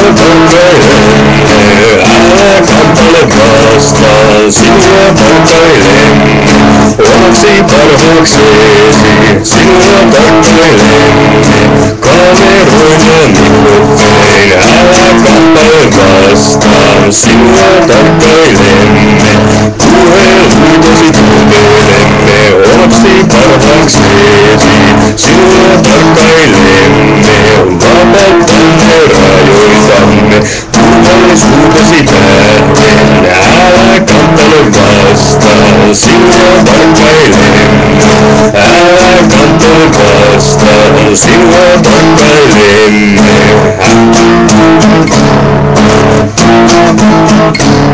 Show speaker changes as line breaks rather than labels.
tarkkailemme, älä kamppaile vastaan, sinua tarkkailemme. Omaksi parhaaksesi sinua tarkkailemme, kameroina mikrofonein, älä kamppaile vastaan, sinua tarkkailemme. Puheluitasi kuuntelemme, omaksi parhaaksesi sinua tarkkailemme. Vapautamme rajoitamme, turvallisuutesi tähden, älä kamppaile vastaan, sinua tarkkailemme. Älä kamppaile vastaan, sinua tarkkailemme.